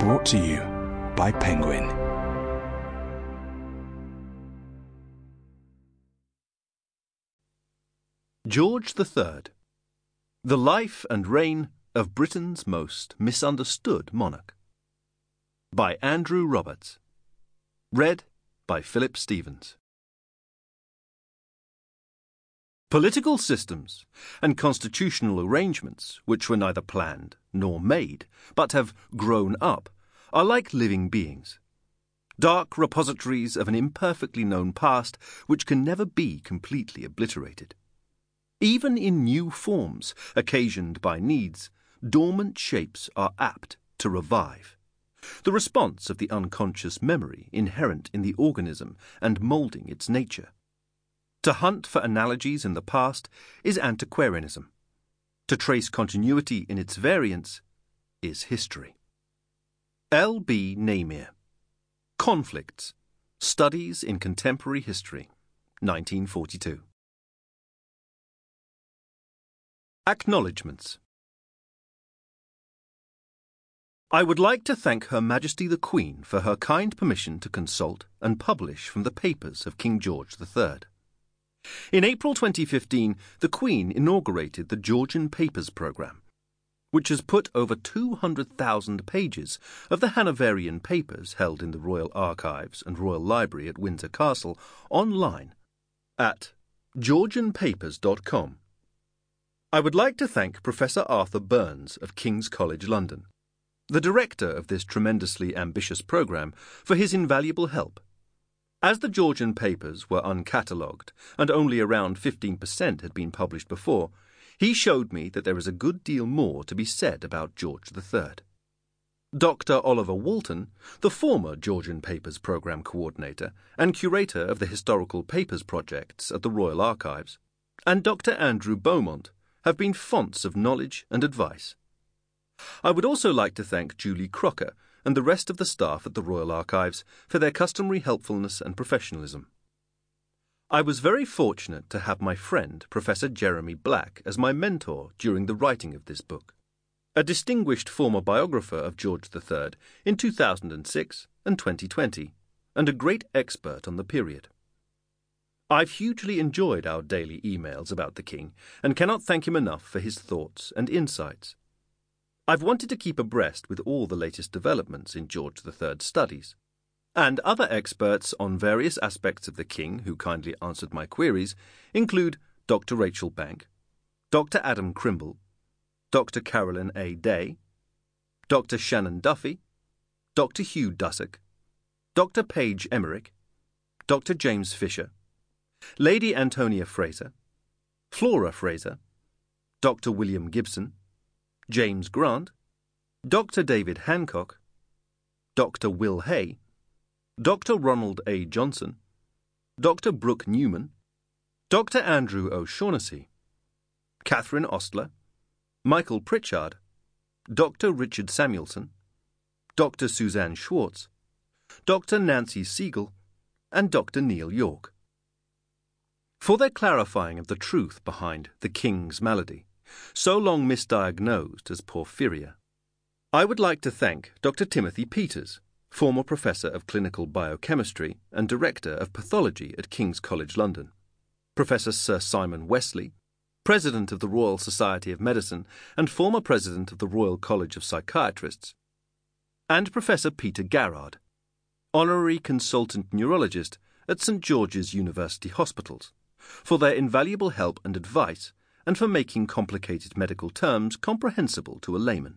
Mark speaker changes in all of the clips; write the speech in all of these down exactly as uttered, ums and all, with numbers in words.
Speaker 1: Brought to you by Penguin.
Speaker 2: George the Third. The Life and Reign of Britain's Most Misunderstood Monarch. By Andrew Roberts. Read by Philip Stevens. Political systems and constitutional arrangements, which were neither planned nor made, but have grown up, are like living beings. Dark repositories of an imperfectly known past which can never be completely obliterated. Even in new forms, occasioned by needs, dormant shapes are apt to revive. The response of the unconscious memory inherent in the organism and moulding its nature. To hunt for analogies in the past is antiquarianism. To trace continuity in its variants is history. L. B. Namier. Conflicts. Studies in Contemporary History, nineteen forty-two. Acknowledgements. I would like to thank Her Majesty the Queen for her kind permission to consult and publish from the papers of King George the Third. In April twenty fifteen, the Queen inaugurated the Georgian Papers Programme, which has put over two hundred thousand pages of the Hanoverian papers held in the Royal Archives and Royal Library at Windsor Castle online at georgian papers dot com. I would like to thank Professor Arthur Burns of King's College London, the director of this tremendously ambitious programme, for his invaluable help. As the Georgian papers were uncatalogued and only around fifteen percent had been published before, he showed me that there is a good deal more to be said about George the Third. Doctor Oliver Walton, the former Georgian Papers Programme Coordinator and Curator of the Historical Papers Projects at the Royal Archives, and Doctor Andrew Beaumont, have been fonts of knowledge and advice. I would also like to thank Julie Crocker and the rest of the staff at the Royal Archives for their customary helpfulness and professionalism. I was very fortunate to have my friend Professor Jeremy Black as my mentor during the writing of this book, a distinguished former biographer of George the Third in two thousand six and twenty twenty, and a great expert on the period. I've hugely enjoyed our daily emails about the King and cannot thank him enough for his thoughts and insights. I've wanted to keep abreast with all the latest developments in George the Third's studies, and other experts on various aspects of the King who kindly answered my queries include Doctor Rachel Bank, Doctor Adam Crimble, Doctor Carolyn A. Day, Doctor Shannon Duffy, Doctor Hugh Dussock, Doctor Paige Emmerich, Doctor James Fisher, Lady Antonia Fraser, Flora Fraser, Doctor William Gibson, James Grant, Doctor David Hancock, Doctor Will Hay, Doctor Ronald A. Johnson, Doctor Brooke Newman, Doctor Andrew O'Shaughnessy, Catherine Ostler, Michael Pritchard, Doctor Richard Samuelson, Doctor Suzanne Schwartz, Doctor Nancy Siegel, and Doctor Neil York, for their clarifying of the truth behind the King's malady, so long misdiagnosed as porphyria. I would like to thank Doctor Timothy Peters, former Professor of Clinical Biochemistry and Director of Pathology at King's College London, Professor Sir Simon Wesley, President of the Royal Society of Medicine and former President of the Royal College of Psychiatrists, and Professor Peter Garrard, Honorary Consultant Neurologist at St George's University Hospitals, for their invaluable help and advice and for making complicated medical terms comprehensible to a layman.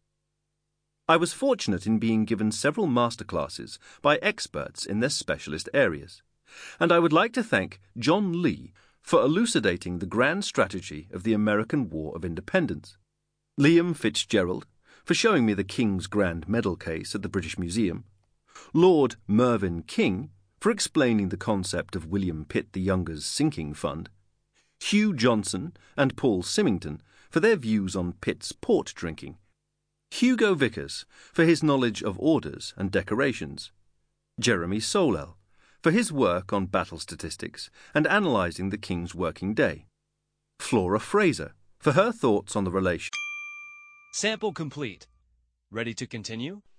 Speaker 2: I was fortunate in being given several masterclasses by experts in their specialist areas, and I would like to thank John Lee for elucidating the grand strategy of the American War of Independence, Liam Fitzgerald for showing me the King's Grand Medal case at the British Museum, Lord Mervyn King for explaining the concept of William Pitt the Younger's sinking fund, Hugh Johnson and Paul Symington for their views on Pitt's port drinking, Hugo Vickers for his knowledge of orders and decorations, Jeremy Solel for his work on battle statistics and analysing the King's working day, Flora Fraser for her thoughts on the relation.
Speaker 3: Sample complete. Ready to continue?